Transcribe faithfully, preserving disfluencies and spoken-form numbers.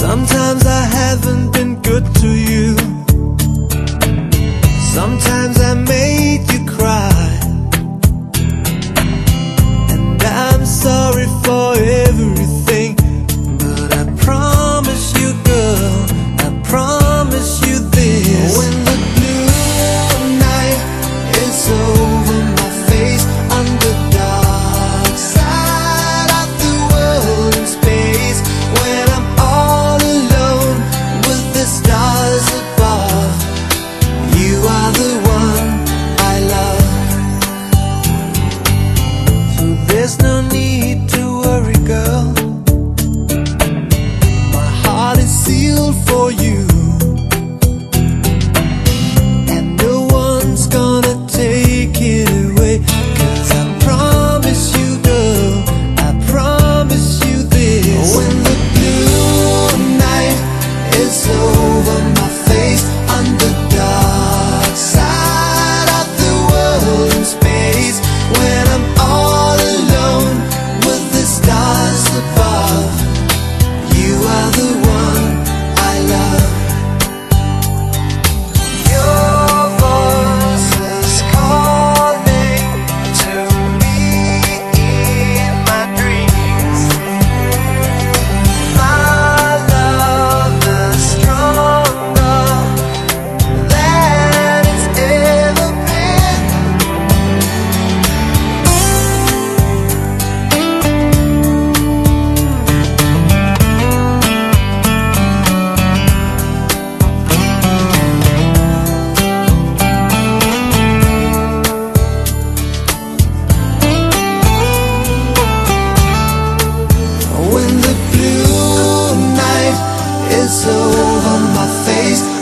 Sometimes I haven't been good to you. Sometimes I made you cry, and I'm sorry for everything. But I promise you, girl, I promise you this. When the blue night is over my face, on the dark side of the world in space, when I'm all alone with the stars above, you are the one I love. So there's no need to worry, girl, my heart is sealed for you, and no one's gonna take it away. 'Cause I promise you, girl, I promise you this. When the blue night is over my face, on the dark side of the world in space, when I'm all alone with the stars above, you are the one I love. Your voice is calling to me in my dreams. My love is stronger than it's ever been. When the blue night is over my face,